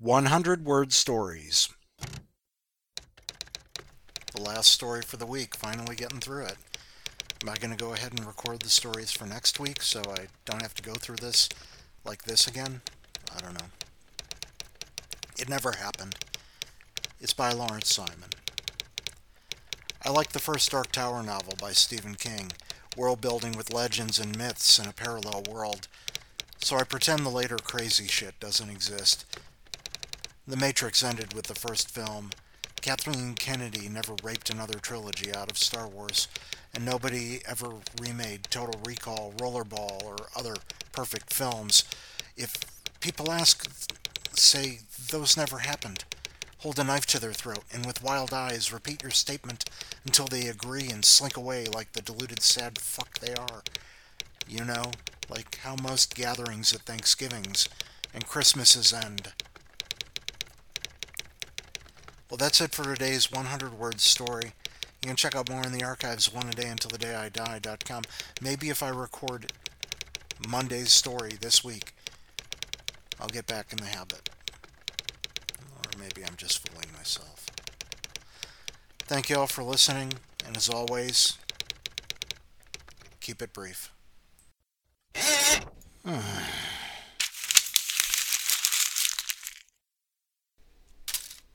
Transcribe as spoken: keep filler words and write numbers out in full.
hundred word stories. The last story for the week, finally getting through it. Am I going to go ahead and record the stories for next week so I don't have to go through this like this again? I don't know. It never happened. It's by Lawrence Simon. I like the first Dark Tower novel by Stephen King, world building with legends and myths in a parallel world, so I pretend the later crazy shit doesn't exist. The Matrix ended with the first film. Kathleen Kennedy never raped another trilogy out of Star Wars, and nobody ever remade Total Recall, Rollerball, or other perfect films. If people ask, say those never happened. Hold a knife to their throat, and with wild eyes repeat your statement until they agree and slink away like the deluded sad fuck they are. You know, like how most gatherings at Thanksgivings and Christmases end. Well, that's it for today's hundred word story. You can check out more in the archives one a day until the day I die dot com. Maybe if I record Monday's story this week, I'll get back in the habit. Or maybe I'm just fooling myself. Thank you all for listening, and as always, keep it brief.